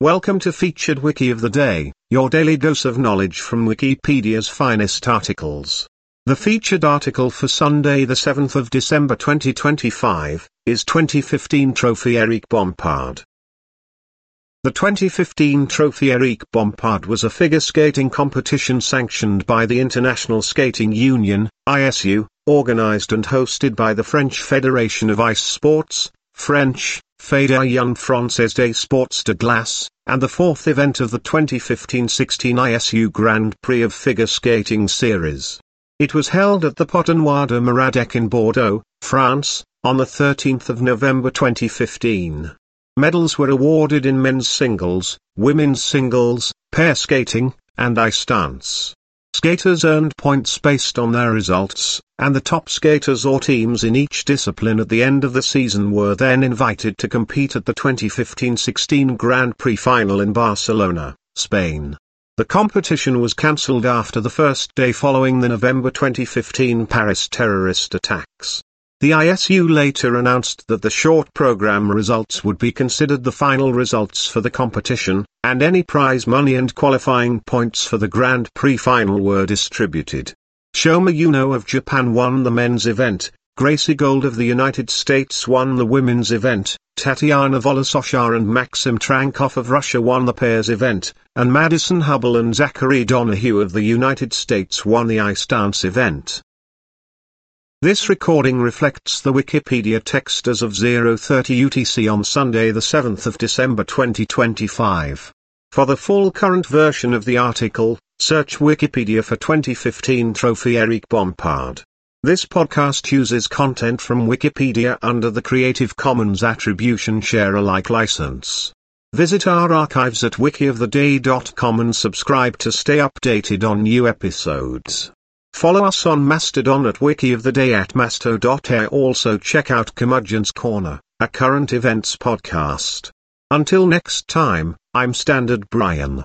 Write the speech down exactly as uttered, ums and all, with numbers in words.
Welcome to Featured Wiki of the Day, your daily dose of knowledge from Wikipedia's finest articles. The featured article for Sunday the seventh of December twenty twenty-five, is twenty fifteen Trophy Eric Bompard. The twenty fifteen Trophy Eric Bompard was a figure skating competition sanctioned by the International Skating Union, I S U, organized and hosted by the French Federation of Ice Sports, French, Fédération Française des Sports de Glace, and the fourth event of the twenty fifteen sixteen I S U Grand Prix of Figure Skating Series. It was held at the Potenoir de Maradec in Bordeaux, France, on the thirteenth of November twenty fifteen. Medals were awarded in men's singles, women's singles, pair skating, and ice dance. Skaters earned points based on their results, and the top skaters or teams in each discipline at the end of the season were then invited to compete at the twenty fifteen sixteen Grand Prix final in Barcelona, Spain. The competition was cancelled after the first day following the November twenty fifteen Paris terrorist attacks. The I S U later announced that the short program results would be considered the final results for the competition, and any prize money and qualifying points for the Grand Prix final were distributed. Shoma Uno of Japan won the men's event, Gracie Gold of the United States won the women's event, Tatiana Volososha and Maxim Trankov of Russia won the pairs event, and Madison Hubble and Zachary Donahue of the United States won the ice dance event. This recording reflects the Wikipedia text as of zero thirty U T C on Sunday the seventh of December twenty twenty-five. For the full current version of the article, search Wikipedia for twenty fifteen Trophy Eric Bompard. This podcast uses content from Wikipedia under the Creative Commons Attribution Share Alike license. Visit our archives at wiki of the day dot com and subscribe to stay updated on new episodes. Follow us on Mastodon at Wiki of the Day at masto dot a i. Also check out Curmudgeon's Corner, a current events podcast. Until next time, I'm Standard Brian.